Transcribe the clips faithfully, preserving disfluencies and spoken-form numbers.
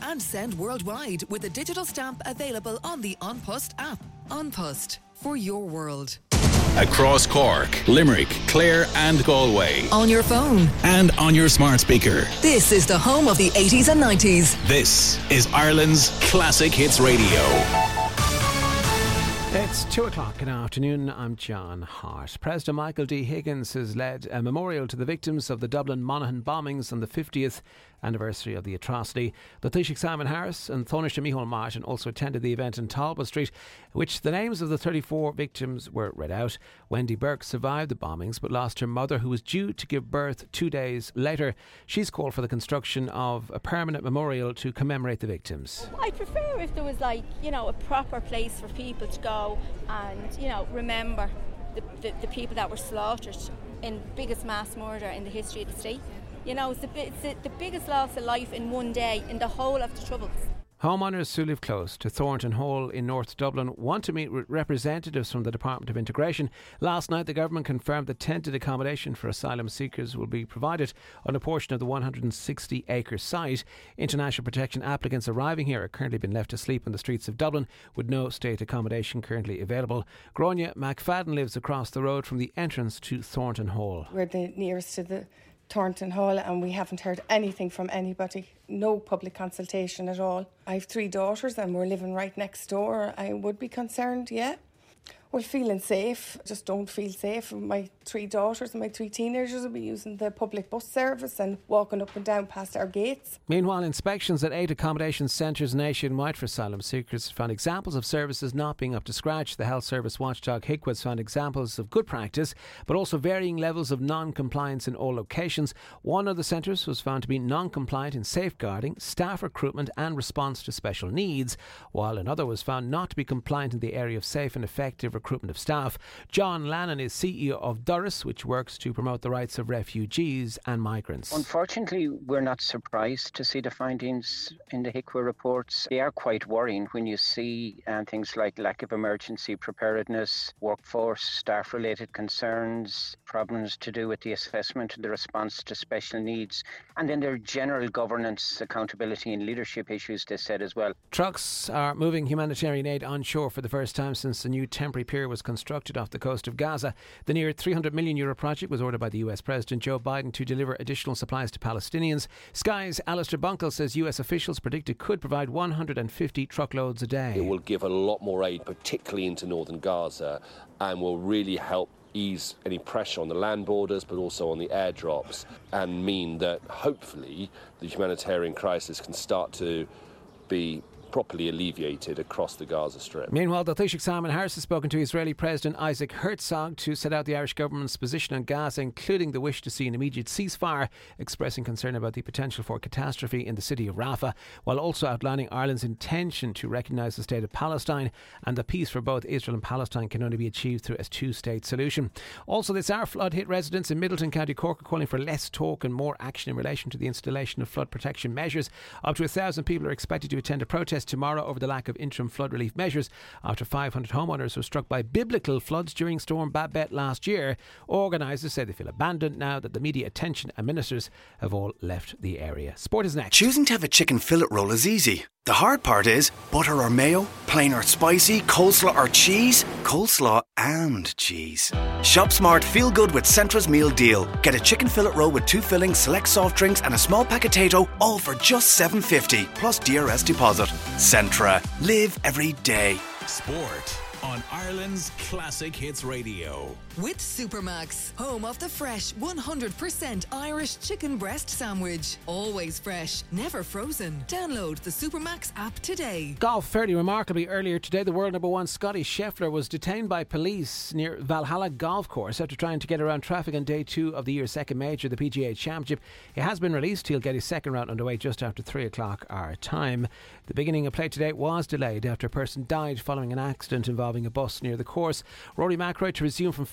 and send worldwide with a digital stamp available on the An Post app. An Post, for your world. Across Cork, Limerick, Clare and Galway. On your phone. And on your smart speaker. This is the home of the eighties and nineties. This is Ireland's Classic Hits Radio. It's two o'clock in the afternoon. I'm John Hart. President Michael D. Higgins has led a memorial to the victims of the Dublin Monaghan bombings on the fiftieth anniversary of the atrocity. The Taoiseach Simon Harris and Taoiseach Micheál Martin also attended the event in Talbot Street, which the names of the thirty-four victims were read out. Wendy Burke survived the bombings but lost her mother, who was due to give birth two days later. She's called for the construction of a permanent memorial to commemorate the victims. I prefer if there was, like, you know, a proper place for people to go and, you know, remember the, the, the people that were slaughtered in the biggest mass murder in the history of the state. You know, it's, the, it's the, the biggest loss of life in one day in the whole of the Troubles. Homeowners who live close to Thornton Hall in North Dublin want to meet with representatives from the Department of Integration. Last night, the government confirmed that tented accommodation for asylum seekers will be provided on a portion of the one hundred sixty acre site. International protection applicants arriving here are currently being left to sleep on the streets of Dublin with no state accommodation currently available. Gráinne McFadden lives across the road from the entrance to Thornton Hall. We're the nearest to the Thornton Hall and we haven't heard anything from anybody. No public consultation at all. I have three daughters and we're living right next door. I would be concerned, yeah. Well, feeling safe, just don't feel safe. My three daughters and my three teenagers will be using the public bus service and walking up and down past our gates. Meanwhile, inspections at eight accommodation centres nationwide for asylum seekers found examples of services not being up to scratch. The health service watchdog H I C W has found examples of good practice, but also varying levels of non-compliance in all locations. One of the centres was found to be non-compliant in safeguarding, staff recruitment and response to special needs, while another was found not to be compliant in the area of safe and effective recruitment of staff. John Lannon is C E O of Doris, which works to promote the rights of refugees and migrants. Unfortunately, we're not surprised to see the findings in the H I C W reports. They are quite worrying when you see uh, things like lack of emergency preparedness, workforce, staff-related concerns, problems to do with the assessment and the response to special needs, and then their general governance, accountability and leadership issues, they said as well. Trucks are moving humanitarian aid onshore for the first time since the new temporary pier was constructed off the coast of Gaza. The near three hundred million euro project was ordered by the U S President Joe Biden to deliver additional supplies to Palestinians. Sky's Alistair Bunkle says U S officials predict it could provide one hundred fifty truckloads a day. It will give a lot more aid, particularly into northern Gaza, and will really help ease any pressure on the land borders but also on the airdrops, and mean that hopefully the humanitarian crisis can start to be properly alleviated across the Gaza Strip. Meanwhile, the Taoiseach Simon Harris has spoken to Israeli President Isaac Herzog to set out the Irish government's position on Gaza, including the wish to see an immediate ceasefire, expressing concern about the potential for catastrophe in the city of Rafah, while also outlining Ireland's intention to recognise the state of Palestine, and the peace for both Israel and Palestine can only be achieved through a two-state solution. Also this hour, flood-hit residents in Middleton, County Cork are calling for less talk and more action in relation to the installation of flood protection measures. Up to a thousand people are expected to attend a protest tomorrow over the lack of interim flood relief measures after five hundred homeowners were struck by biblical floods during Storm Babette last year. Organisers say they feel abandoned now that the media attention and ministers have all left the area. Sport is next. Choosing to have a chicken fillet roll is easy. The hard part is butter or mayo, plain or spicy, coleslaw or cheese, coleslaw and cheese. Shop smart, feel good with Centra's meal deal. Get a chicken fillet roll with two fillings, select soft drinks and a small pack of Tato, all for just seven fifty plus D R S deposit. Centra. Live every day. Sport on Ireland's Classic Hits Radio. With Supermax, home of the fresh one hundred percent Irish chicken breast sandwich. Always fresh, never frozen. Download the Supermax app today. Golf fairly remarkably earlier today, the world number one Scotty Scheffler was detained by police near Valhalla Golf Course after trying to get around traffic on day two of the year's second major, the P G A Championship. He has been released. He'll get his second round underway just after three o'clock our time. The beginning of play today was delayed after a person died following an accident involving a bus near the course. Rory McIlroy to resume from five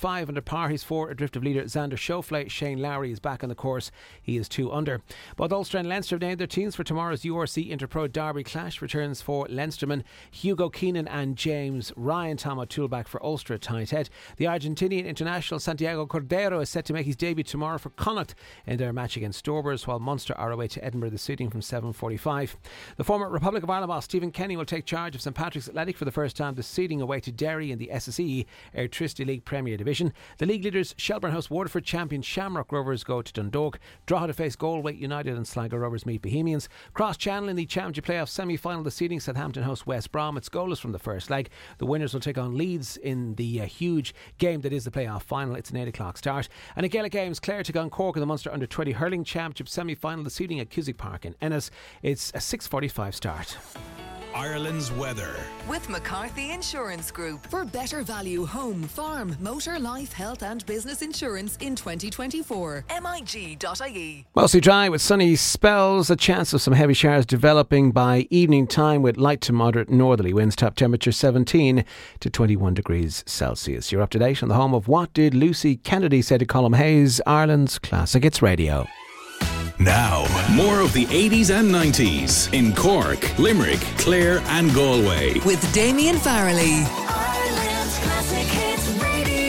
five under par. He's four adrift of leader Xander Schauffele. Shane Lowry is back on the course. He is two under. Both Ulster and Leinster have named their teams for tomorrow's U R C Interpro Derby clash. Returns for Leinstermen Hugo Keenan and James Ryan. Tom O'Toole back for Ulster at tight head. The Argentinian international Santiago Cordero is set to make his debut tomorrow for Connacht in their match against Storbers, while Munster are away to Edinburgh this evening from seven forty-five. The former Republic of Ireland boss Stephen Kenny will take charge of St Patrick's Athletic for the first time this seeding away to Derry in the S S E Airtricity League Premier Division. The league leaders Shelbourne host Waterford, champion Shamrock Rovers go to Dundalk. Drogheda face Galway United and Sligo Rovers meet Bohemians. Cross Channel in the Championship Playoff semi-final this evening. Southampton host West Brom. It's goalless from the first leg. The winners will take on Leeds in the uh, huge game that is the playoff final. It's an eight o'clock start. And in Gaelic games, Clare take on Cork in the Munster under twenty hurling championship semi-final this evening at Cusack Park in Ennis. It's a six forty-five start. Ireland's weather. With McCarthy Insurance Group. For better value home, farm, motor, life, health and business insurance in twenty twenty-four. M I G dot I E. Mostly dry with sunny spells. A chance of some heavy showers developing by evening time with light to moderate northerly winds. Top temperature seventeen to twenty-one degrees Celsius. You're up to date on the home of What Did Lucy Kennedy Say to Colm Hayes, Ireland's Classic Hits Radio. Now, more of the eighties and nineties in Cork, Limerick, Clare and Galway. With Damien Farrelly. Ireland's Classic Hits Radio.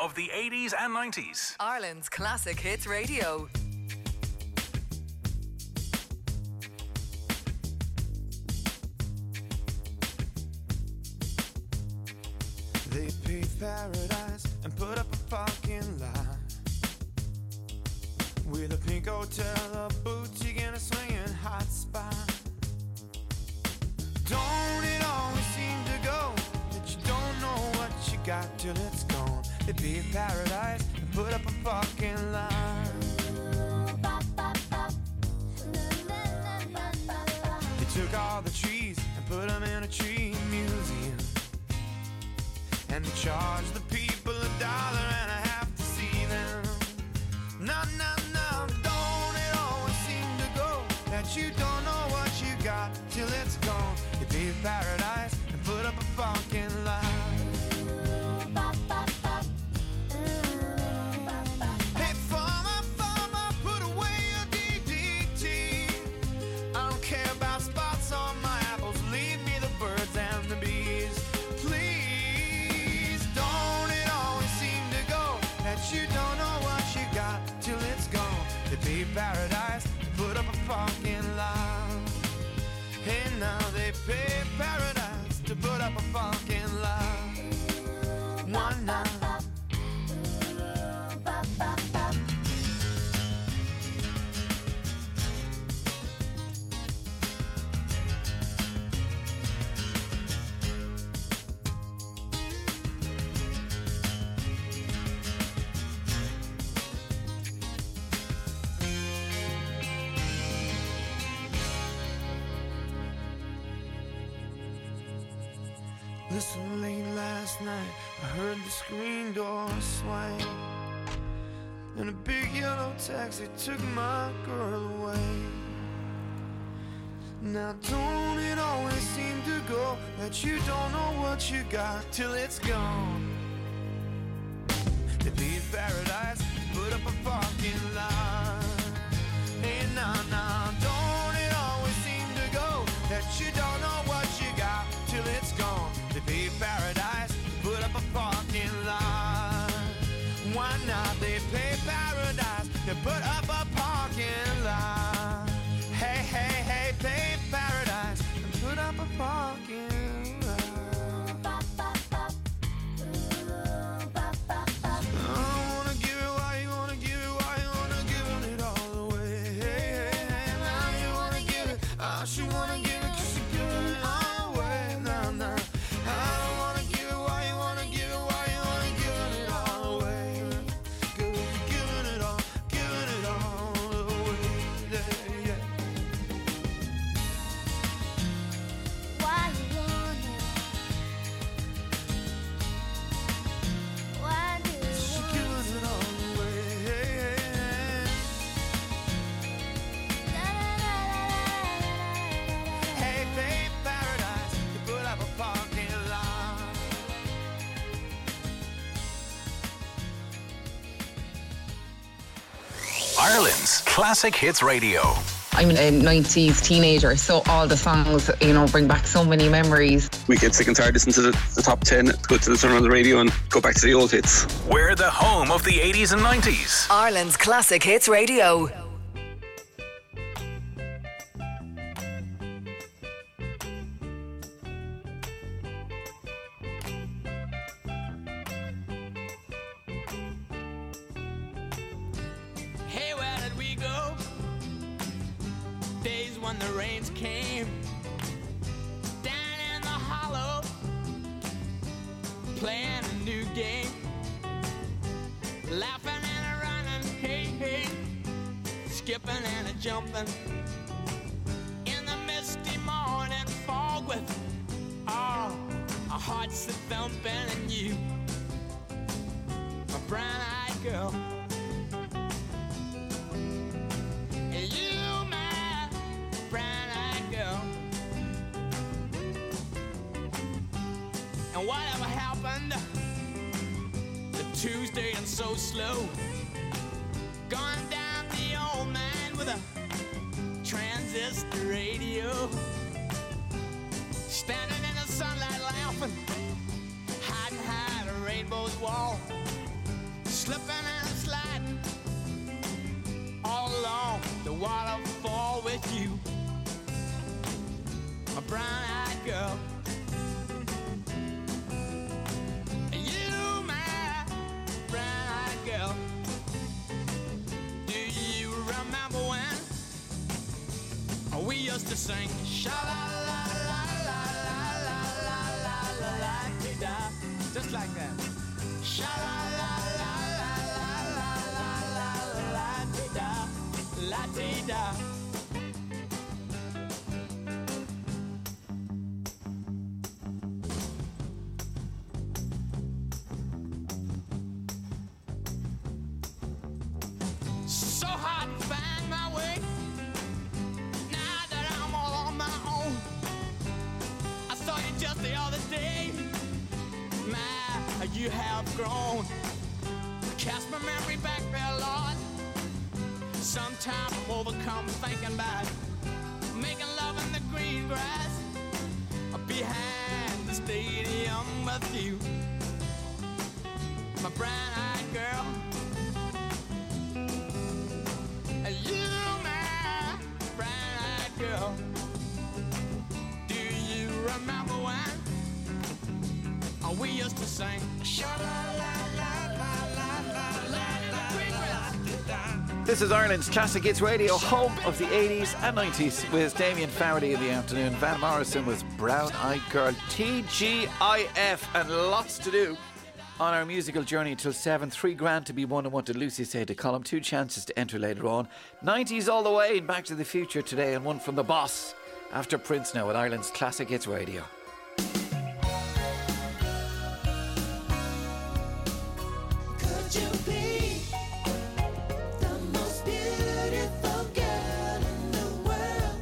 of the eighties and nineties. Ireland's Classic Hits Radio. They paved paradise and put up a parking lot with a pink hotel, a boutique, and a swinging hot spot. Don't it always seem to go that you don't know what you got till it's gone? They paved paradise and put up a parking lot. They took all the trees and put them in a tree museum, and they charged the people a dollar and a half to see them. No, no, no, don't it always seem to go that you don't know what you got till it's gone? They paved paradise and put up a parking lot. Hey, farmer, farmer, put away your D D T. I don't care about spots on my apples, leave me the birds and the bees. Please, don't it always seem to go that you don't know what you got till it's gone? They paved paradise to put up a parking lot. Hey, now they paved paradise to put up a parking lot. One night. Listen, late last night I heard the screen door swing, and a big yellow taxi took my girl away. Now don't it always seem to go that you don't know what you got till it's gone? They paved paradise, put up a parking lot. Hey, now, now, don't it always seem to go that you don't know what you got till it's gone? They paved paradise, put up a parking lot. Why not? They paved paradise, they put up a parking lot. Hey, hey, hey, paved paradise, and put up a parking lot. I don't wanna give it, why you wanna give it, why you wanna give it all away? Hey, hey, hey, now you wanna give it, I she wanna give it, cause she giving it all away. Nah, nah. I don't wanna give it, why you wanna give it, why you wanna give it all away? Cause you're giving it all, giving it all away, yeah, yeah. Why you wanna? Why do you She's want? giving it all away, hey, hey, hey. Hey, babe, paradise, you put up a parking lot. Ireland's Classic Hits Radio. I'm a nineties teenager, so all the songs, you know, bring back so many memories. We get sick and tired listening to the, the top ten, go to the turn on the radio and go back to the old hits. We're the home of the eighties and nineties. Ireland's Classic Hits Radio. Hey, where did we go? Days when the rains came down in the hollow, playing a new game, laughing and a running, hey, hey, skipping and a jumping in the misty morning fog with all our hearts a thumping, and you, a brown-eyed girl. And you, my brown-eyed girl. And whatever happened to Tuesday and so slow, gone down the old man with a transistor radio, standing in the sunlight laughing, hiding behind a rainbow's wall. slipping and sliding all along the waterfall with you, my brown-eyed girl. You, my brown-eyed girl. Do you remember when we used to sing sha-la-la-la-la-la-la-la-la-la-la-la-la-la-la, just like that. Sha-la-la-la-la-la-la-la-la-la-la-la-la-la. So hard to find my way now that I'm all on my own. I saw you just the other day. My, you have grown. Cast my memory back there, Lord. Sometimes I'm overcome thinking about making love in the green grass behind the stadium with you, my brown-eyed girl. You, my brown-eyed girl. Do you remember when we used to sing sha-la-la-la-la-la-la-la-la-la? This is Ireland's Classic Hits Radio, home of the eighties and nineties, with Damien Faraday in the afternoon, Van Morrison with Brown Eyed Girl, T G I F, and lots to do on our musical journey till seven. Three grand to be won, and what did Lucy say to Colm? Two chances to enter later on. nineties all the way, and Back to the Future today, and one from the boss after Prince now at Ireland's Classic Hits Radio. Could you be the most beautiful girl in the world?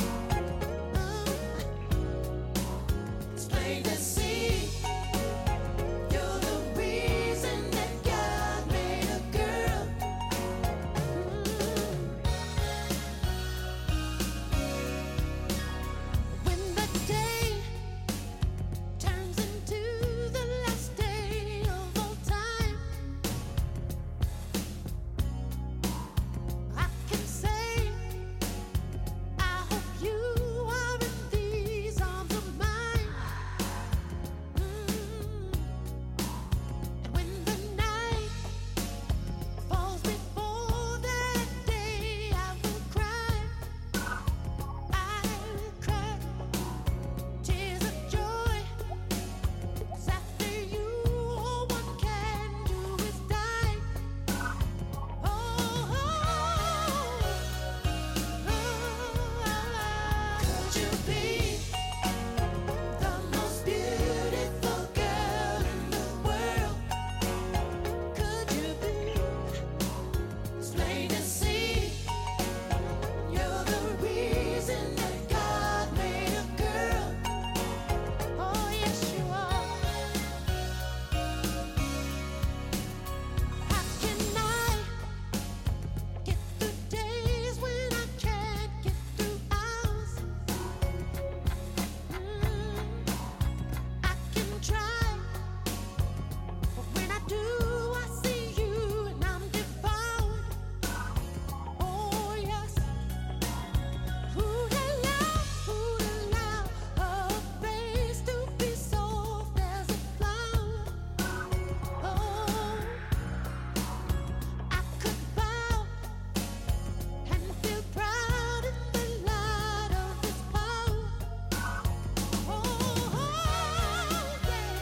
It's plain to see you're the reason that God made a girl. When the day turns into the last day of all time, I can say I hope you are in these arms of mine. And when the night falls before that day, I will cry. I will cry tears of joy. 'Cause after you, all one can do is die. Oh, oh, could you be the most beautiful girl in the world? Could you be? It's plain to see you're the reason that God made a girl. Oh, yes, you are. How can I get through days when I can't get through hours? I can try, but when I do, I see you and I'm devoured. Oh, yes. Who'd allow, who'd allow a face to be soft as a flower? Oh, I could bow and feel proud in the light of His power. Oh, yeah.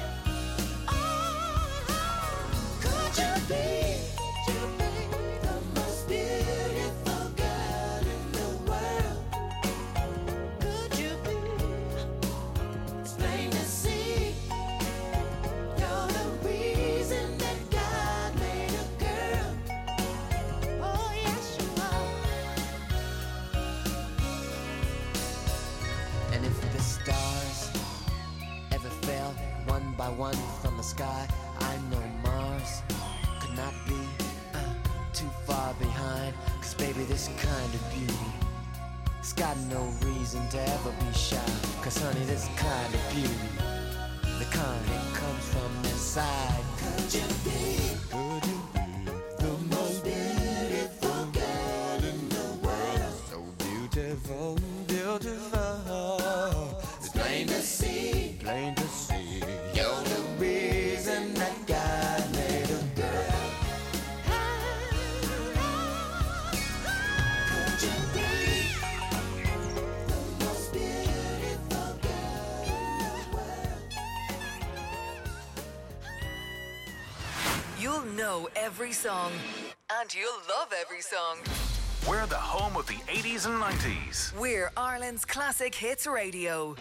Oh, could you be, could you be the most beautiful girl in the world? Could you be? It's plain to see you're the reason that God made a girl. Oh, yes, you are. And if the stars ever fell one by one from the sky, I know Mars could not be uh, too far behind. 'Cause baby, this kind of beauty, it's got no reason to ever be shy. 'Cause honey, this kind of beauty, the kind that comes from inside. Could you be Could you be You'll know every song. And you'll love every song. We're the home of the eighties and nineties. We're Ireland's Classic Hits Radio.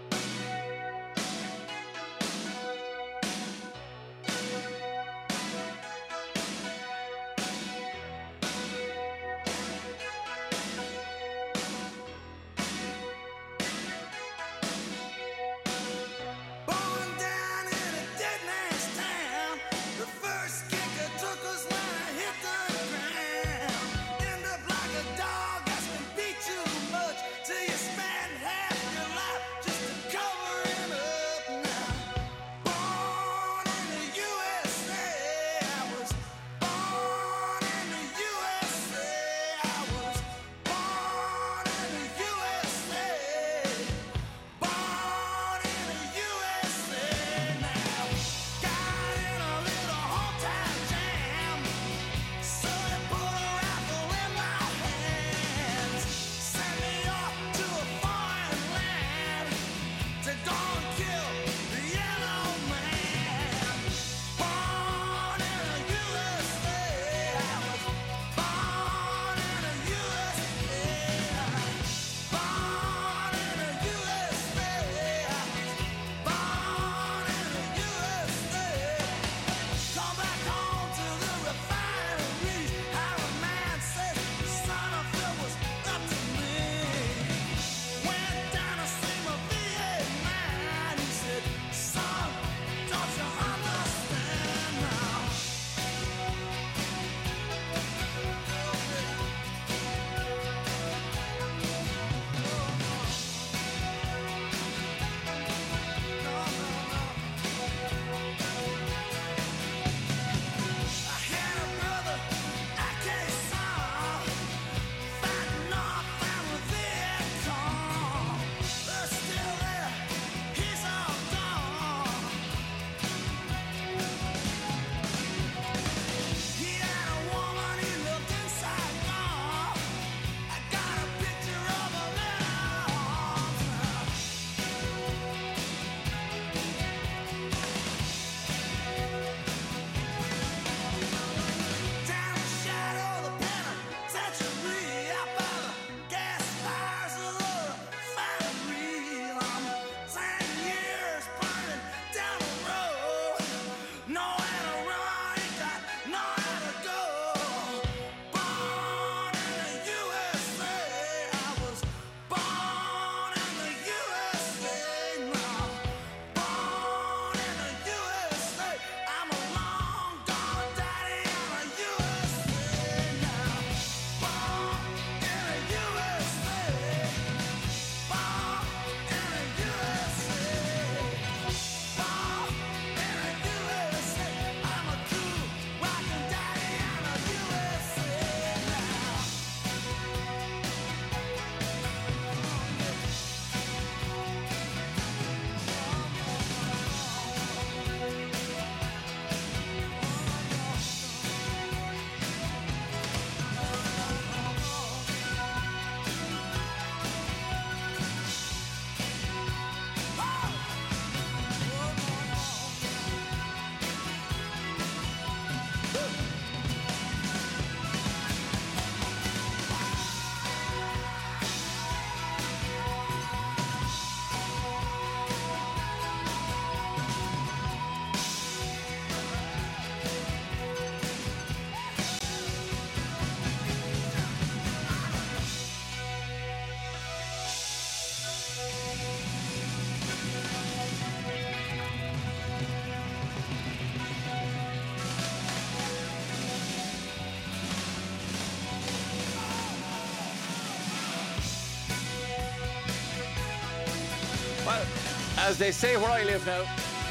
Well, as they say where I live now,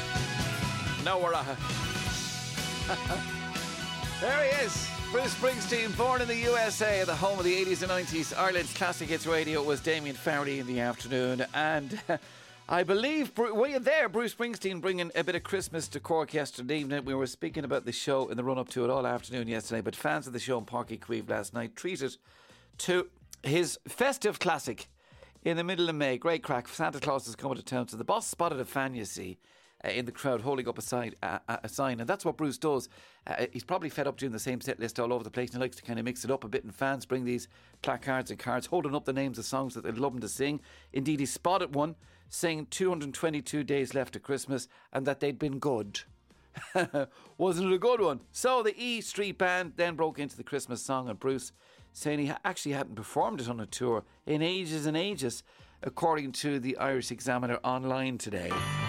nowhere I. There he is, Bruce Springsteen, born in the U S A, the home of the eighties and nineties. Ireland's Classic Hits Radio. Was Damien Farrelly in the afternoon, and uh, I believe, were you there, Bruce Springsteen bringing a bit of Christmas to Cork yesterday evening. We were speaking about the show in the run-up to it all afternoon yesterday, but fans of the show in Páirc Uí Chaoimh last night treated to his festive classic in the middle of May. Great crack. Santa Claus is coming to town, so the boss spotted a fan, you see, uh, in the crowd holding up a, side, uh, a sign. And that's what Bruce does. Uh, he's probably fed up doing the same set list all over the place, and he likes to kind of mix it up a bit, and fans bring these placards and cards holding up the names of songs that they'd love him to sing. Indeed, he spotted one saying two hundred twenty-two days left to Christmas and that they'd been good. Wasn't it a good one? So the E Street Band then broke into the Christmas song, and Bruce saying he actually hadn't performed it on a tour in ages and ages, according to the Irish Examiner online today.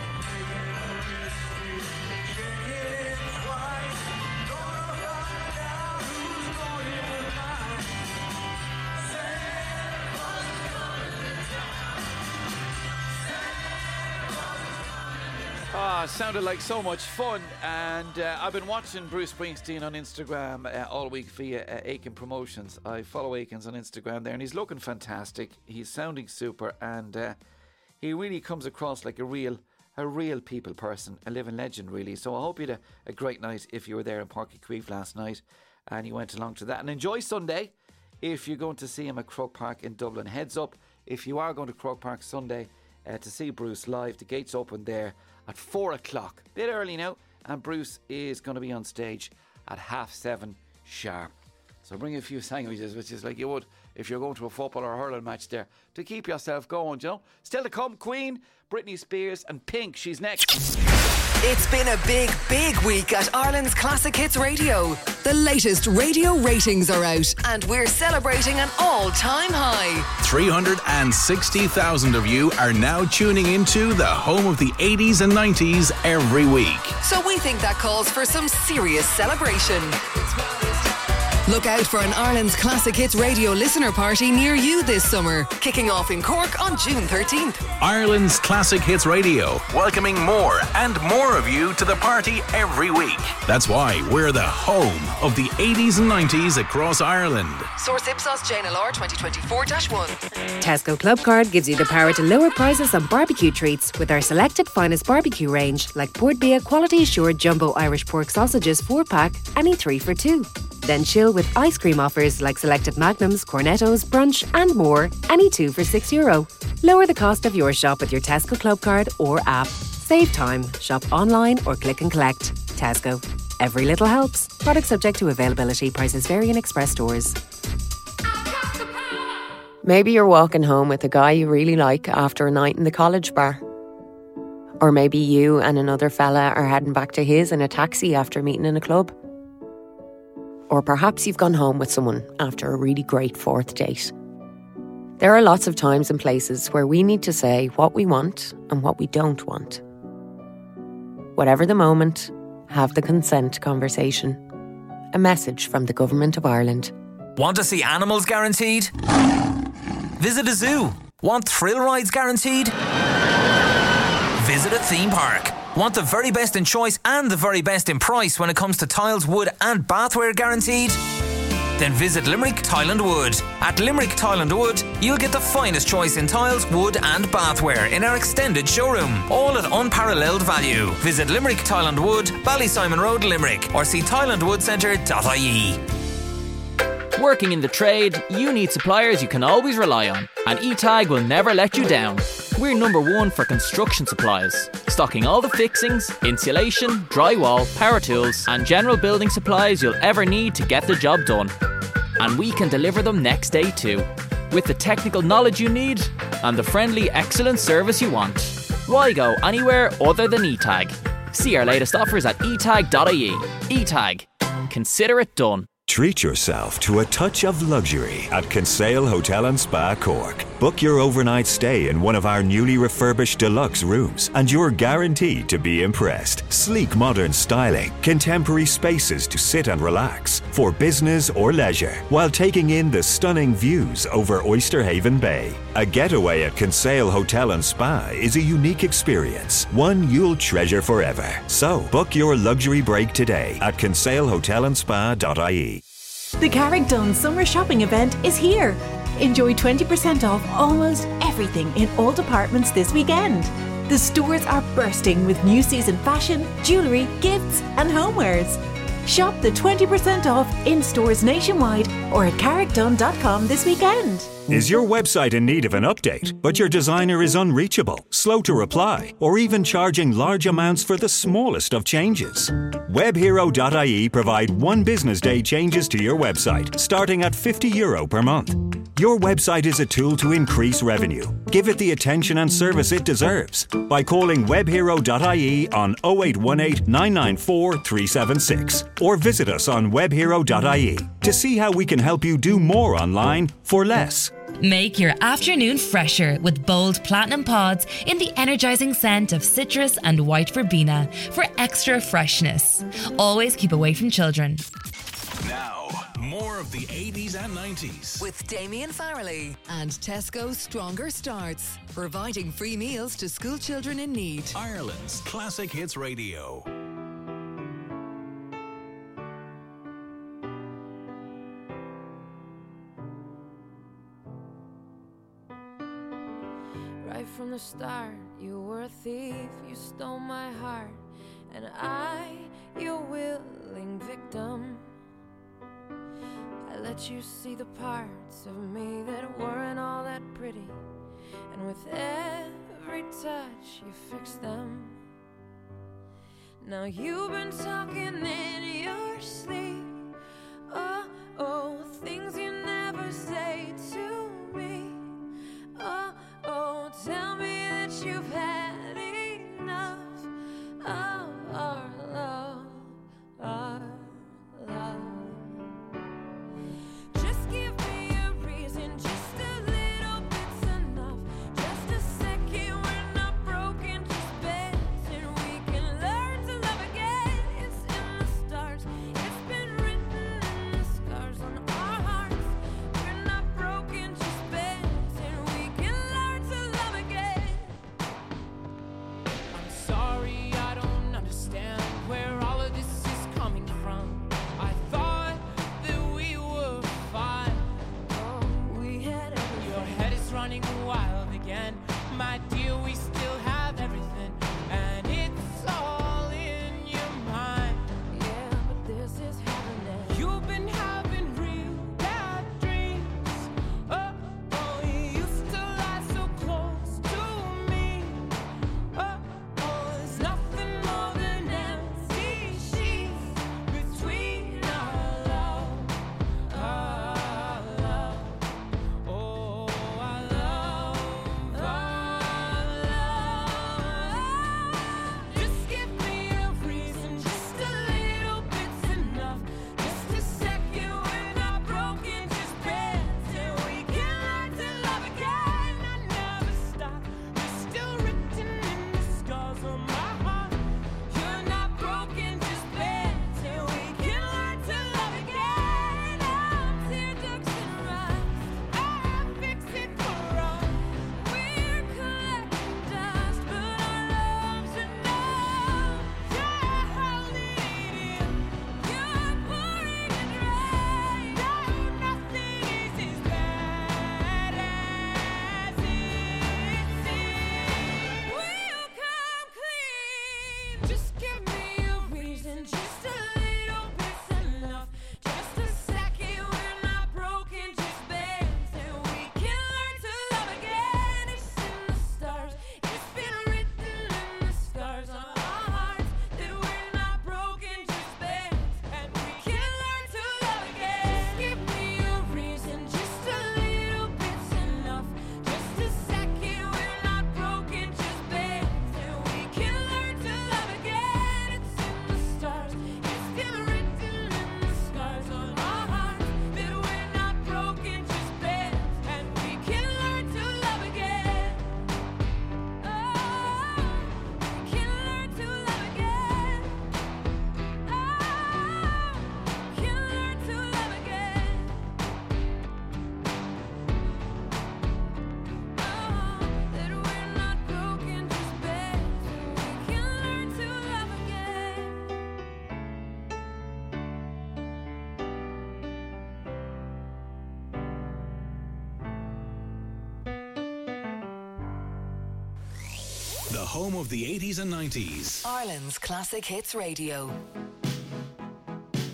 Ah, sounded like so much fun. And uh, I've been watching Bruce Springsteen on Instagram uh, all week via uh, Aiken Promotions. I follow Aikens on Instagram there, and he's looking fantastic. He's sounding super, and uh, he really comes across like a real a real people person, a living legend really. So I hope you had a, a great night if you were there in Páirc Uí Chaoimh last night and you went along to that. And enjoy Sunday if you're going to see him at Croke Park in Dublin. Heads up, if you are going to Croke Park Sunday uh, to see Bruce live, the gates open there at four o'clock, bit early now, and Bruce is going to be on stage at half seven sharp. So bring a few sandwiches, which is like you would if you're going to a football or a hurling match there, to keep yourself going, you know. Still to come, Queen, Britney Spears and Pink. She's next. It's been a big, big week at Ireland's Classic Hits Radio. The latest radio ratings are out, and we're celebrating an all-time high. three hundred sixty thousand of you are now tuning into the home of the eighties and nineties every week. So we think that calls for some serious celebration. Look out for an Ireland's Classic Hits Radio listener party near you this summer, kicking off in Cork on June thirteenth. Ireland's Classic Hits Radio, welcoming more and more of you to the party every week. That's why we're the home of the eighties and nineties across Ireland. Source Ipsos J N L R twenty twenty-four dash one. Tesco Club Card gives you the power to lower prices on barbecue treats with our selected finest barbecue range, like Port Bia Quality Assured Jumbo Irish Pork Sausages four pack, any three for two. Then chill with ice cream offers like selected Magnums, Cornettos, Brunch and more, any two for six euro. Lower the cost of your shop with your Tesco Club Card or app. Save time. Shop online or click and collect. Tesco. Every little helps. Product subject to availability. Prices vary in express stores. Maybe you're walking home with a guy you really like after a night in the college bar. Or maybe you and another fella are heading back to his in a taxi after meeting in a club. Or perhaps you've gone home with someone after a really great fourth date. There are lots of times and places where we need to say what we want and what we don't want. Whatever the moment, have the consent conversation. A message from the Government of Ireland. Want to see animals guaranteed? Visit a zoo. Want thrill rides guaranteed? Visit a theme park. Want the very best in choice and the very best in price when it comes to tiles, wood and bathware guaranteed? Then visit Limerick Tile and Wood. At Limerick Tile and Wood, you'll get the finest choice in tiles, wood and bathware in our extended showroom, all at unparalleled value. Visit Limerick Tile and Wood, Ballysimon Road, Limerick, or see tile and wood centre dot I E. Working in the trade, you need suppliers you can always rely on, and E TAG will never let you down. We're number one for construction supplies, stocking all the fixings, insulation, drywall, power tools and general building supplies you'll ever need to get the job done. And we can deliver them next day too, with the technical knowledge you need and the friendly, excellent service you want. Why go anywhere other than E TAG? See our latest offers at e tag dot I E. E TAG. Consider it done. Treat yourself to a touch of luxury at Kinsale Hotel and Spa Cork. Book your overnight stay in one of our newly refurbished deluxe rooms and you're guaranteed to be impressed. Sleek modern styling, contemporary spaces to sit and relax for business or leisure while taking in the stunning views over Oyster Haven Bay. A getaway at Kinsale Hotel and Spa is a unique experience, one you'll treasure forever. So book your luxury break today at kinsale hotel and spa dot I E. The Carrick-Dunn Summer Shopping Event is here. Enjoy twenty percent off almost everything in all departments this weekend. The stores are bursting with new season fashion, jewellery, gifts and homewares. Shop the twenty percent off in stores nationwide or at carrick dunn dot com this weekend. Is your website in need of an update, but your designer is unreachable, slow to reply, or even charging large amounts for the smallest of changes? webhero dot I E provide one business day changes to your website, starting at fifty euro per month. Your website is a tool to increase revenue. Give it the attention and service it deserves by calling webhero dot I E on oh eight one eight, nine nine four, three seven six or visit us on webhero dot I E to see how we can help you do more online for less. Make your afternoon fresher with bold platinum pods in the energizing scent of citrus and white verbena for extra freshness. Always keep away from children. Now, more of the eighties and nineties. With Damien Farrelly and Tesco Stronger Starts, providing free meals to school children in need. Ireland's Classic Hits Radio. Right from the start, you were a thief, you stole my heart, and I, your willing victim. I let you see the parts of me that weren't all that pretty, and with every touch you fixed them. Now you've been talking in your sleep, oh, oh, things you never say to me. Oh, oh, tell me that you've had enough of our love, our love. Just give me a reason, just a little bit's enough. Just a second, we're not broken, just bends, and we can learn to love again. It's in the stars, it's been written in the scars on our hearts. We're not broken, just bends, and we can learn to love again. I'm sorry, I don't understand where all of this is coming from. I thought that we were fine. Oh, we had everything. Your head is running wild again. My dear, we still have everything, and it's all in your mind. Yeah, but this is happening. You've been having real bad dreams. Oh, oh, you used to lie so close to me. Oh, oh, there's nothing more than empty sheets between our love, our love. Oh, our love, our love. Just give me a reason, just a little bit's enough. Just a second, we're not broken, just bends, and we can learn to love again. I never stop, you're still written in the scars on my heart. You're not broken, just bends, and we can learn to love again. I'm tear ducts and rust, I fix it for us. We're collecting dust, but our love's enough. You're holding it in, you're pouring it right. No, nothing is as bad as it seems. We'll come clean. Just give me a reason, just a little bit's enough. Just a second, we're not broken, just bends, and we can learn to love again. It's in the stars, it's been written in the scars on our hearts that we're not broken, just bends, and we can learn to love again. Just give me a reason, just a little bit's enough. Just a second, we're not broken, just bends, and we can learn to love again. It's in the stars, it's been written in the scars on our hearts that we're not broken, just bends, and we can learn to love again. Oh, we can learn to love again. Oh, we can learn to love again. Oh, that we're not broken, just bends, and we can learn to love again. The home of the eighties and nineties. Ireland's Classic Hits Radio.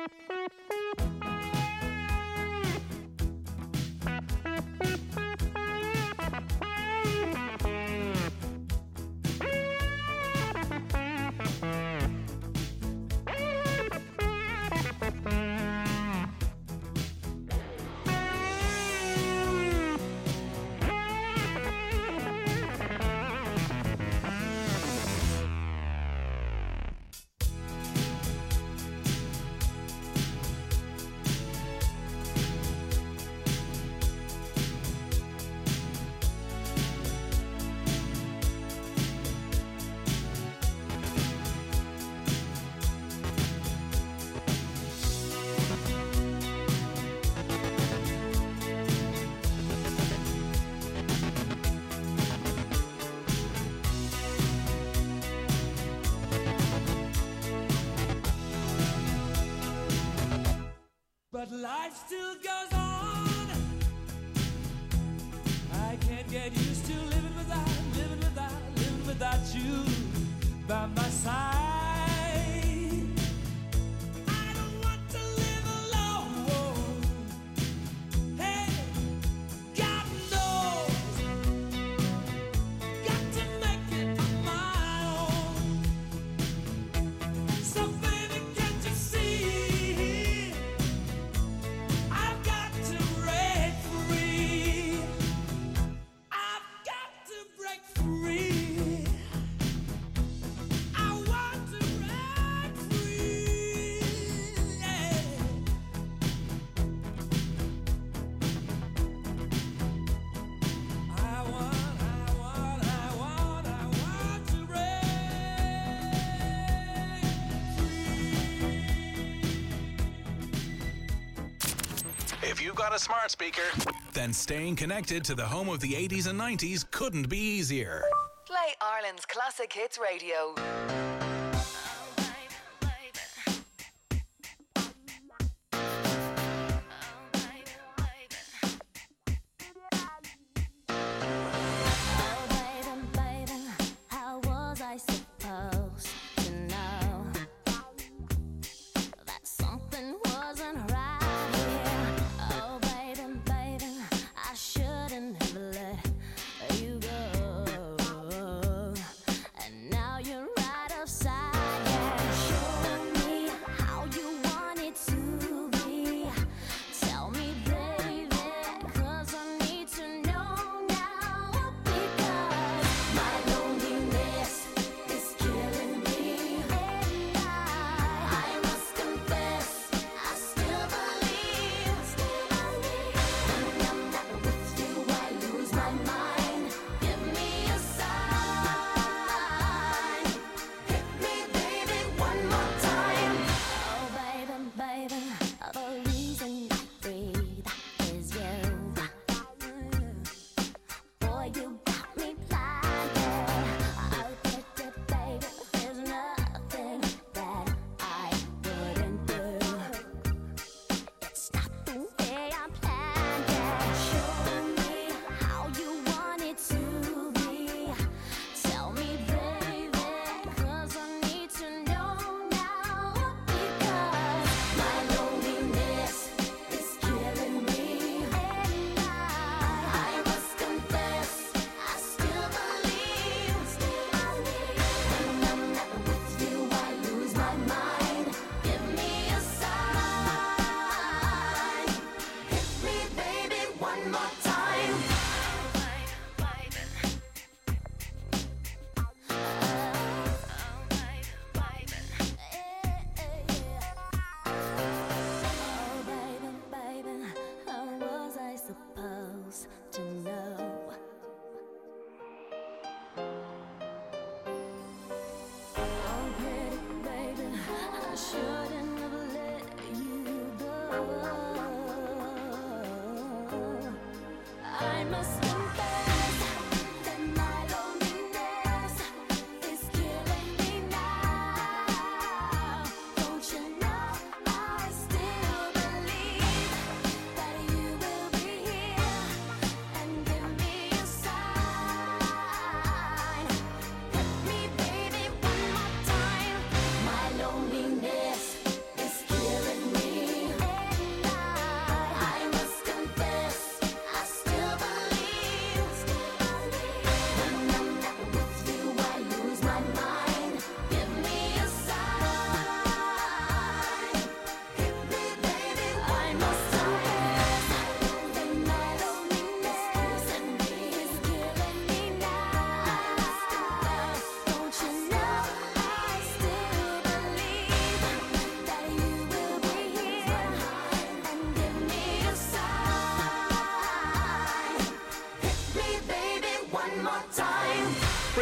But life still goes on. I can't get used to living without, living without, living without you by my side. I don't want to live alone. Hey, God knows, got to make it on my own. So baby, can't you see? I've got to break free. I've got to break free. I want to break free. Yeah. I want, I want, I want, I want to break If you've got a smart speaker, then staying connected to the home of the eighties and nineties couldn't be easier. Play Ireland's Classic Hits Radio. How was I supposed to know that something wasn't right here? Oh, baby, baby, I shouldn't have let you go. And now you're out of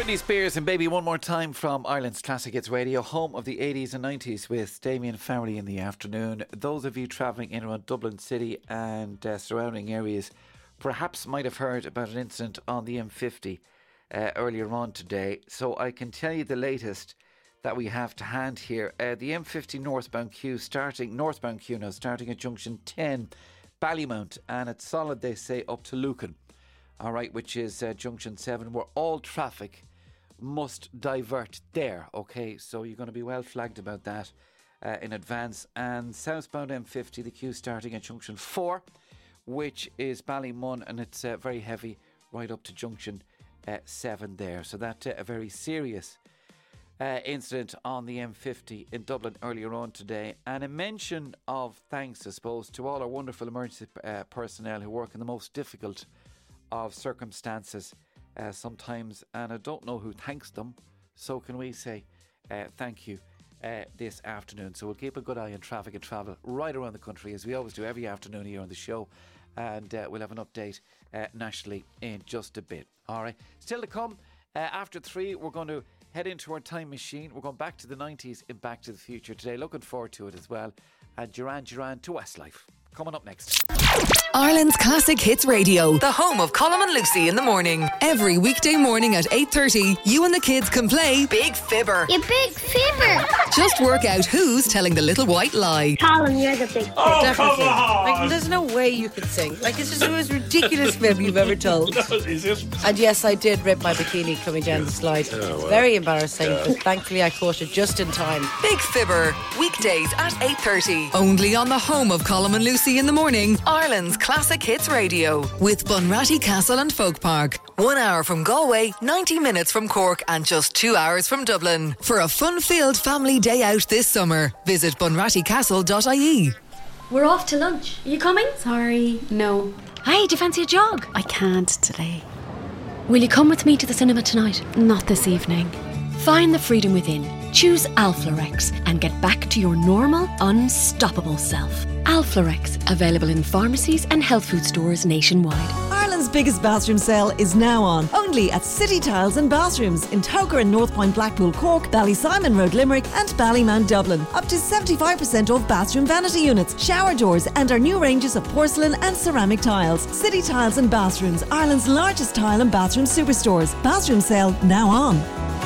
Britney Spears and Baby One More Time from Ireland's Classic Hits Radio, home of the eighties and nineties with Damien Fowley in the afternoon. Those of you travelling in around Dublin City and uh, surrounding areas perhaps might have heard about an incident on the M fifty uh, earlier on today. So I can tell you the latest that we have to hand here. Uh, the M fifty northbound queue starting, northbound queue now, starting at junction ten, Ballymount, and it's solid, they say, up to Lucan. All right, which is uh, junction seven, where all traffic must divert there. Okay, so you're going to be well flagged about that uh, in advance. And southbound M fifty, the queue starting at junction four, which is Ballymun, and it's uh, very heavy right up to junction uh, seven there. So that's uh, a very serious uh, incident on the M fifty in Dublin earlier on today. And a mention of thanks, I suppose, to all our wonderful emergency uh, personnel who work in the most difficult of circumstances uh, sometimes, and I don't know who thanks them, so can we say uh, thank you uh, this afternoon. So we'll keep a good eye on traffic and travel right around the country, as we always do every afternoon here on the show, and uh, we'll have an update uh, nationally in just a bit. Alright, still to come, uh, after three we're going to head into our time machine. We're going back to the nineties in Back to the Future today, looking forward to it as well, and Duran Duran to Westlife coming up next. Ireland's Classic Hits Radio, the home of Colm and Lucy in the morning. Every weekday morning at eight thirty, you and the kids can play Big Fibber. You big fibber. Just work out who's telling the little white lie. Colin, you're the big fibber. Oh, definitely. Like, there's no way you could sing. Like, it's just the most ridiculous fib you've ever told. Is it? And yes, I did rip my bikini coming down the slide. Oh, well. Very embarrassing, Yeah. but thankfully I caught it just in time. Big Fibber, weekdays at eight thirty. Only on the home of Colm and Lucy in the morning, Ireland's Classic Hits Radio. With Bunratty Castle and Folk Park. One hour from Galway, ninety minutes from Cork, and just two hours from Dublin. For a fun-filled family day out this summer, visit bunratty castle dot I E. We're off to lunch. Are you coming? Sorry, no. Hey, do you fancy a jog? I can't today. Will you come with me to the cinema tonight? Not this evening. Find the freedom within. Choose Alflorex and get back to your normal, unstoppable self. Alflorex, available in pharmacies and health food stores nationwide. Ireland's biggest bathroom sale is now on. Only at City Tiles and Bathrooms in Toker and North Point, Blackpool, Cork, Ballysimon Road, Limerick, and Ballymount, Dublin. Up to seventy-five percent off bathroom vanity units, shower doors, and our new ranges of porcelain and ceramic tiles. City Tiles and Bathrooms, Ireland's largest tile and bathroom superstores. Bathroom sale now on.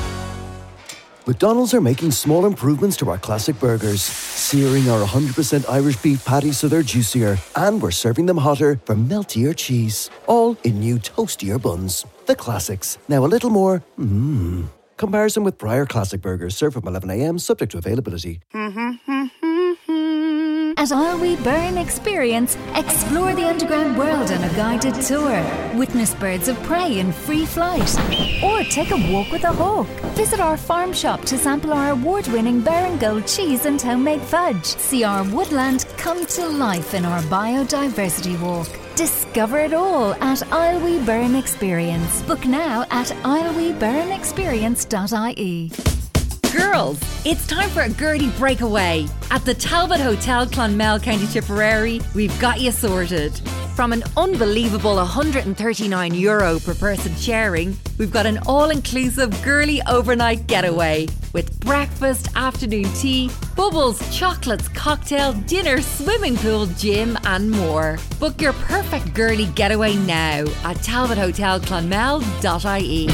McDonald's are making small improvements to our classic burgers, searing our one hundred percent Irish beef patties so they're juicier, and we're serving them hotter for meltier cheese, all in new toastier buns. The classics, now a little more mmm. Comparison with prior classic burgers served from eleven a.m. subject to availability. At Isle Burn Experience, explore the underground world on a guided tour. Witness birds of prey in free flight. Or take a walk with a hawk. Visit our farm shop to sample our award-winning Baron Gold cheese and homemade fudge. See our woodland come to life in our biodiversity walk. Discover it all at Isle Burn Experience. Book now at isle burn experience dot I E. Girls, it's time for a Gertie breakaway. At the Talbot Hotel, Clonmel, County Tipperary, we've got you sorted. From an unbelievable one hundred thirty-nine euro per person sharing, we've got an all-inclusive girly overnight getaway with breakfast, afternoon tea, bubbles, chocolates, cocktail, dinner, swimming pool, gym and more. Book your perfect girly getaway now at talbot hotel clonmel dot I E.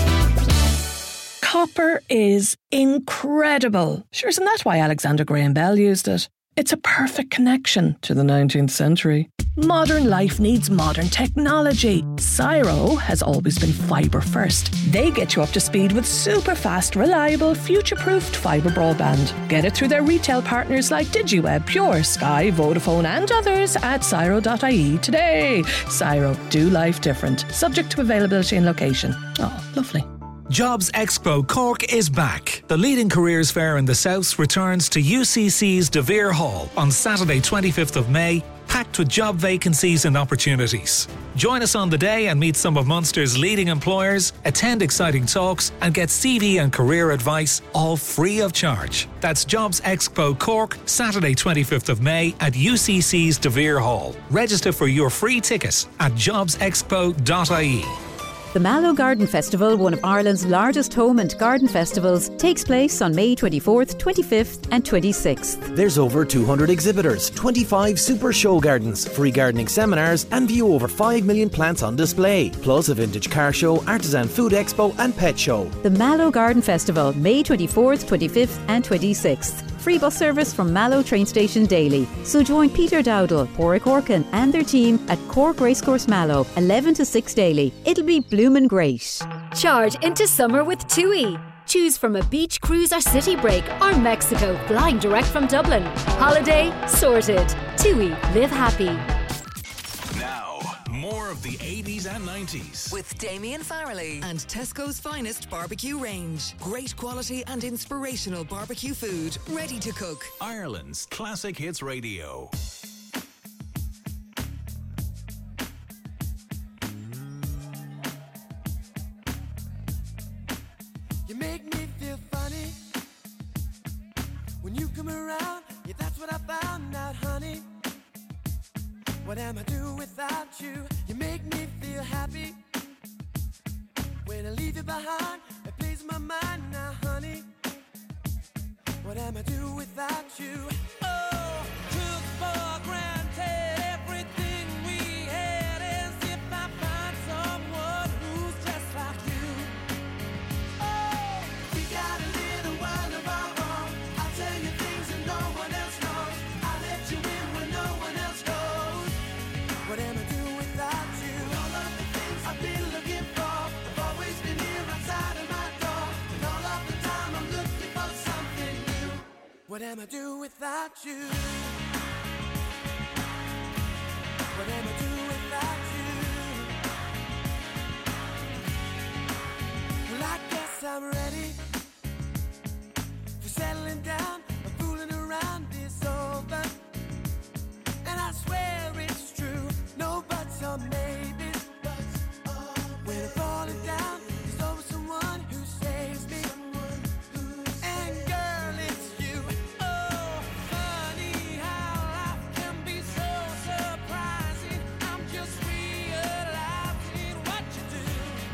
Copper is incredible. Sure, isn't that why Alexander Graham Bell used it? It's a perfect connection to the nineteenth century. Modern life needs modern technology. Cyro has always been fibre first. They get you up to speed with super fast, reliable, future-proofed fibre broadband. Get it through their retail partners like DigiWeb, Pure, Sky, Vodafone and others at cyro dot I E today. Cyro, do life different. Subject to availability and location. Oh, lovely. Jobs Expo Cork is back. The leading careers fair in the South returns to U C C's De Vere Hall on Saturday twenty-fifth of May, packed with job vacancies and opportunities. Join us on the day and meet some of Munster's leading employers, attend exciting talks and get C V and career advice, all free of charge. That's Jobs Expo Cork, Saturday twenty-fifth of May at U C C's De Vere Hall. Register for your free ticket at jobs expo dot I E. The Mallow Garden Festival, one of Ireland's largest home and garden festivals, takes place on May twenty-fourth, twenty-fifth and twenty-sixth. There's over two hundred exhibitors, twenty-five super show gardens, free gardening seminars and view over five million plants on display, plus a vintage car show, artisan food expo and pet show. The Mallow Garden Festival, May twenty-fourth, twenty-fifth and twenty-sixth. Free bus service from Mallow train station daily. So join Peter Dowdall, Porrick Orkin and their team at Cork Racecourse Mallow, eleven to six daily. It'll be bloomin' great. Charge into summer with TUI. Choose from a beach cruise or city break or Mexico flying direct from Dublin. Holiday sorted. TUI, live happy. Now, more of the eighties and nineties. With Damien Farrelly and Tesco's finest barbecue range. Great quality and inspirational barbecue food, ready to cook. Ireland's Classic Hits Radio. You make me feel funny when you come around. Yeah, that's what I found out, honey. What am I doing without you? You make me feel happy when I leave you behind. It plays my mind now, honey. What am I doing without you? Oh, took for granted everything we had, as if I find someone who's just like you. Oh, we got a little world of our own. I'll tell you things that no one else knows. I'll let you in when no one else goes. What am I doing without you? All of the things I've been looking for have always been here outside of my door. And all of the time I'm looking for something new. What am I doing without you? What am I doing without you? Well, I guess I'm ready for settling down. My fooling around is over. And I swear it's true. No buts or maybes. When I'm falling down, there's always someone who saves me. And girl, it's you. Oh, funny how life can be so surprising. I'm just realizing what you do.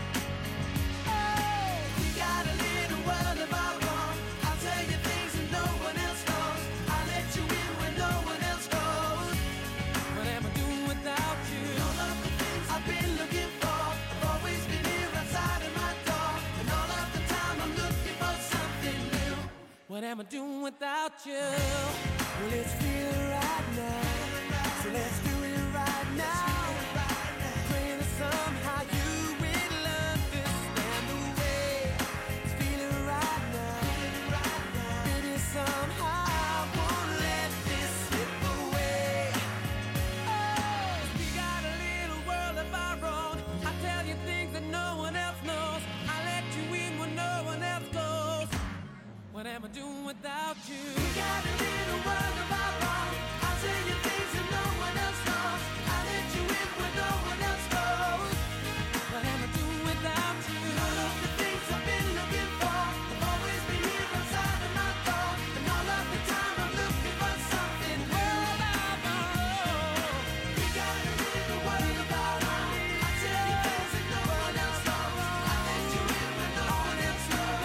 Oh, we got a little world of our own. I'll tell you things that no one else knows. I'll let you in when no one else goes. What am I doing without you? All of the things I've been looking for have always been here outside of my door. And all of the time I'm looking for something new. What am I doing without you? Well, it's feeling right now. So let's do it right now. Praying that somehow you will understand the way it's feeling right now. Baby, somehow I won't let this slip away. Oh, we got a little world of our own. I tell you things that no one else knows. I let you in when no one else goes. What am I doing without you? We got a little world of our own. I tell you things that no one else knows. I let you in when no one else goes. What am I doing without you? All of the things I've been looking for have always been here outside of my door. And all of the time I'm looking for something new. We got a little world of our own. I tell you things that no one else knows. I let you in when no one else knows.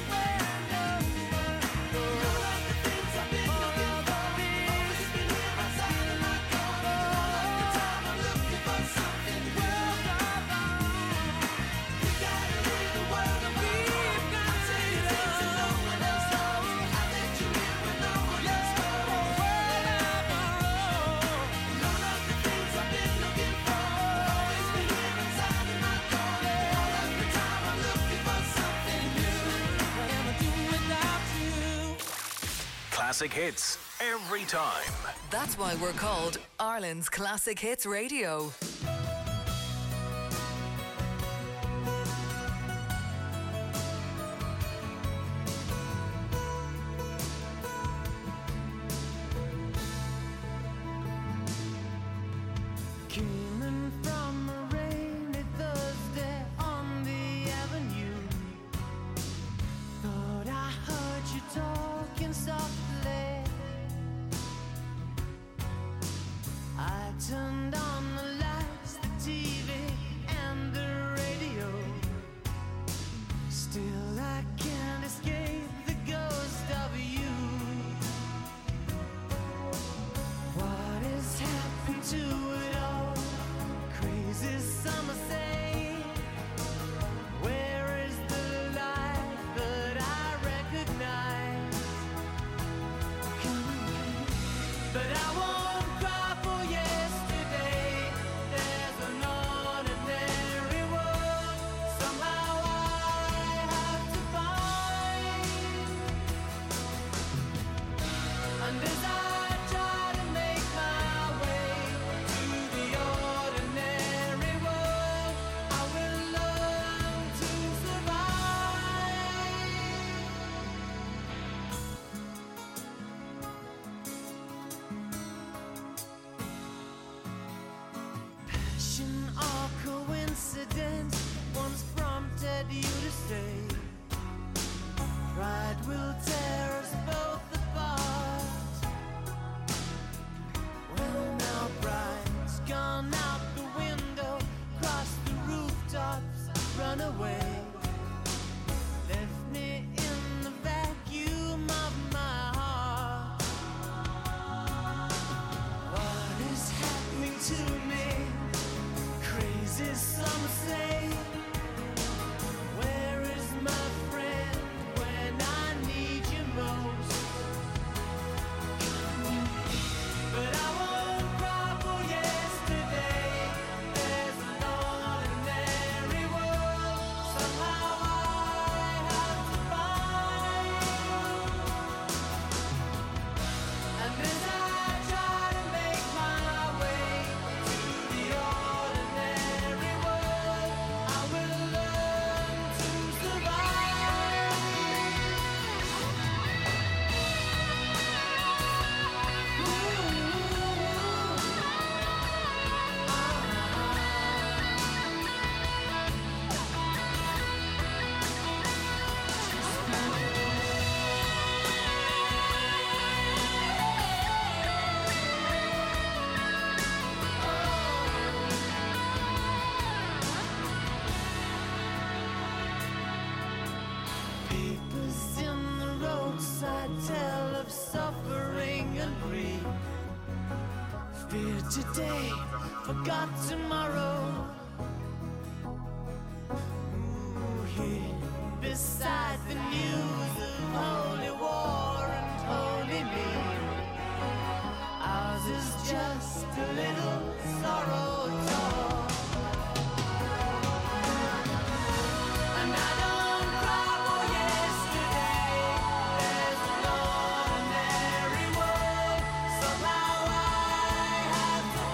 All of the things I've been looking for have always been here outside of my door. All of the time I'm looking for something new. We got a little world of our own. I tell you things that no one else knows. I let you in when no one else knows. And all of the things I've been looking for have always been here outside of my door. All of the time I'm looking for something new. What am I doing without you? Classic hits every time. That's why we're called Ireland's Classic Hits Radio. Coming from a rainy Thursday on the avenue. Thought I heard you talking softly. I turned on the lights, the T V, and the radio. to it all. Crazy summer say, where is the life that I recognize? But I won't cry for yesterday. There's an ordinary world somehow I have to find. And as I try to make my way to the ordinary world, I will learn to survive. Passion or coincidence once prompted you to say, pride will tear us both apart. Well, now pride's gone out the window, crossed the rooftops, run away. Left me in the vacuum of my heart. What is happening to me? Crazy, some say. Where is my friend when I need you most? But I won't cry for yesterday. There's an ordinary world somehow I have to find. And as I try to make my way to the ordinary world, I will learn to survive. Papers in the roadside tell of suffering and grief. Fear today, forgot tomorrow. Ooh, here beside the news of holy war and holy me, ours is just a little sorrow talk. And I don't cry for yesterday. There's an ordinary world somehow I have to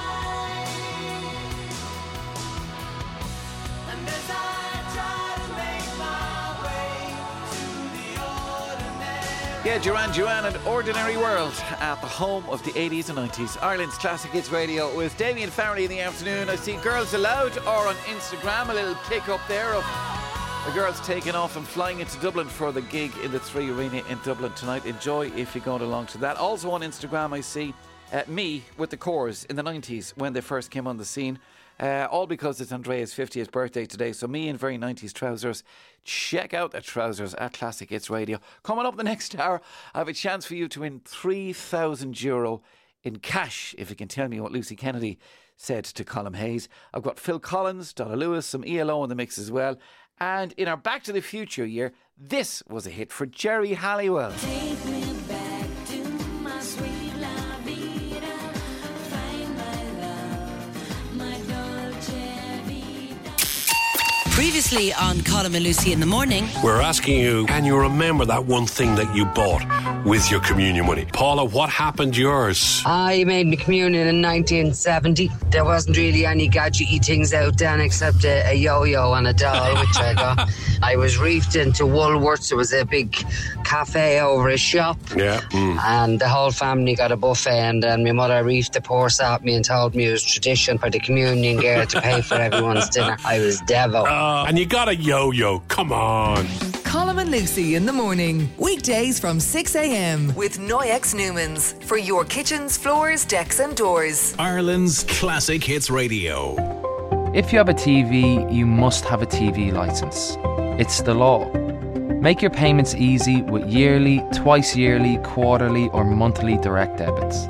find. And as I try to make my way to the ordinary. Yeah, Duran Duran and Ordinary World at the home of the eighties and nineties. Ireland's Classic Hits Radio with Damien Farrelly in the afternoon. I see Girls Aloud or on Instagram, a little pick up there of the girls taking off and flying into Dublin for the gig in the Three Arena in Dublin tonight. Enjoy if you're going along to that. Also on Instagram I see uh, me with the Corrs in the nineties when they first came on the scene. Uh, all because it's Andrea's fiftieth birthday today. So me in very nineties trousers. Check out the trousers at Classic Hits Radio. Coming up the next hour, I have a chance for you to win three thousand euro in cash if you can tell me what Lucy Kennedy said to Colm Hayes. I've got Phil Collins, Donna Lewis, some E L O in the mix as well. And in our Back to the Future year, this was a hit for Jerry Halliwell. Take me back to my sweet La Vida. Find my love, my Dolce Vita. Previously on Colm and Lucy in the morning. We're asking you, can you remember that one thing that you bought with your communion money? Paula, what happened to yours? I made my communion in nineteen seventy. There wasn't really any gadgety things out then except a, a yo-yo and a doll, which I got. I was reefed into Woolworths. There was a big cafe over a shop. Yeah. Mm. And the whole family got a buffet, and then my mother reefed the purse at me and told me it was tradition for the communion girl to pay for everyone's dinner. I was devil. Uh, and you got a yo-yo. Come on. Colm and Lucy in the morning. Weekdays from six a.m. with Noyex Newmans for your kitchens, floors, decks and doors. Ireland's Classic Hits Radio. If you have a T V, you must have a T V licence. It's the law. Make your payments easy with yearly, twice yearly, quarterly or monthly direct debits.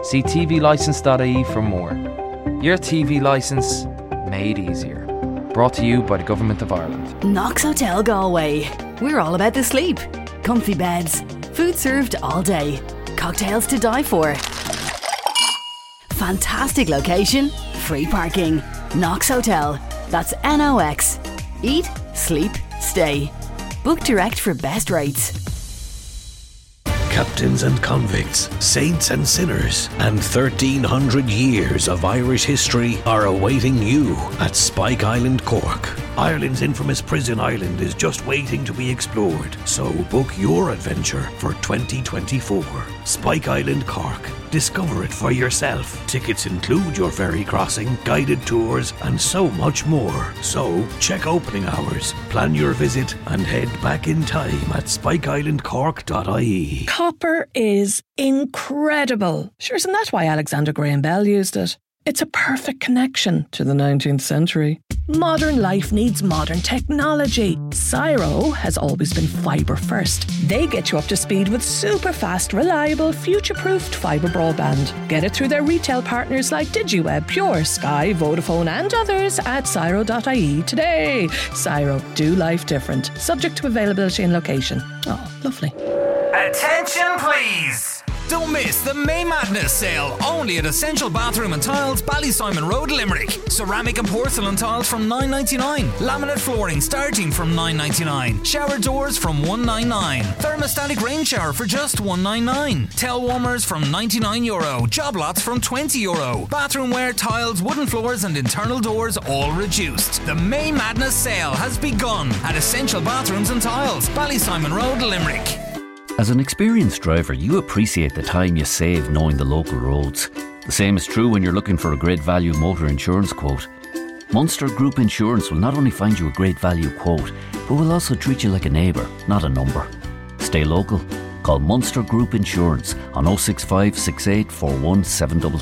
See t v licence dot i e for more. Your T V licence made easier. Brought to you by the Government of Ireland. Knox Hotel Galway. We're all about the sleep. Comfy beds, food served all day, cocktails to die for. Fantastic location, free parking. Knox Hotel. That's N O X. Eat, sleep, stay. Book direct for best rates. Captains and convicts, saints and sinners, and thirteen hundred years of Irish history are awaiting you at Spike Island, Cork. Ireland's infamous prison island is just waiting to be explored, so book your adventure for twenty twenty-four. Spike Island, Cork. Discover it for yourself. Tickets include your ferry crossing, guided tours, and so much more. So, check opening hours, plan your visit, and head back in time at spike island cork dot I E. Copper is incredible. Sure, isn't that why Alexander Graham Bell used it? It's a perfect connection to the nineteenth century. Modern life needs modern technology. Cyro has always been fibre first. They get you up to speed with super fast, reliable, future-proofed fibre broadband. Get it through their retail partners like DigiWeb, Pure, Sky, Vodafone and others at cyro dot I E today. Cyro, do life different. Subject to availability and location. Oh, lovely. Attention please! Don't miss the May Madness sale, only at Essential Bathroom and Tiles, Ballysimon Road, Limerick. Ceramic and porcelain tiles from nine ninety-nine. Laminate flooring starting from nine ninety-nine. Shower doors from one ninety-nine. Thermostatic rain shower for just one ninety-nine. Towel warmers from ninety-nine euro. Job lots from twenty euro. Bathroomware, tiles, wooden floors and internal doors all reduced. The May Madness sale has begun at Essential Bathrooms and Tiles, Ballysimon Road, Limerick. As an experienced driver, you appreciate the time you save knowing the local roads. The same is true when you're looking for a great value motor insurance quote. Munster Group Insurance will not only find you a great value quote, but will also treat you like a neighbour, not a number. Stay local. Call Munster Group Insurance on oh six five, six eight four one, seven three